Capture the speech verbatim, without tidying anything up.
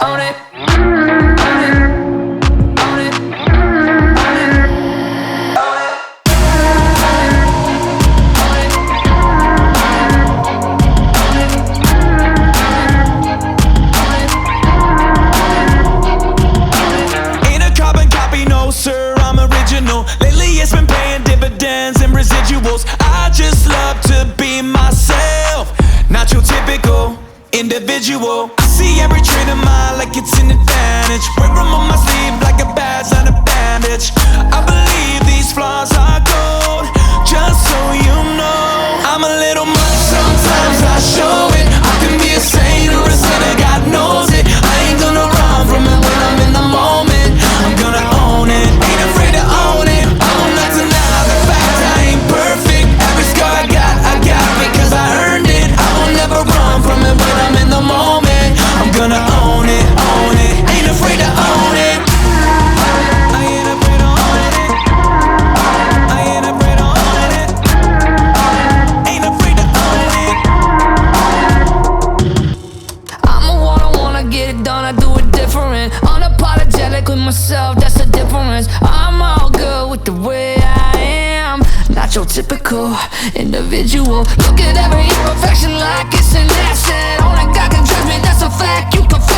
own it, own it, own it, own it, own it. Ain't a carbon copy, no sir, I'm original. Lately it's been paying dividends and residuals. I just love to be myself, not your typical individual. I see every trait of mine like it's an advantage. Wear them on my sleeve like a badge, not a bandage. I believe these flaws are gold, just so you know. I'm a little much, sometimes I show it. I can be a saint or a sinner, God knows it. I ain't gonna run from it when I'm in the moment. I'm gonna own it, ain't afraid to own it. I will not deny the fact I ain't perfect. Every scar I got, I got because I earned it. I will never run from it when I'm in the moment. I'm gonna own it, own it, ain't afraid to own it. I ain't afraid to own it. I ain't afraid to own it. Ain't afraid to own it. I'm a one, I wanna get it done, I do it different. Unapologetic with myself, that's the difference. I'm all good with the way I am, not your typical individual. Look at every imperfection like it's an asset. Only God can judge me, that's a fact, you can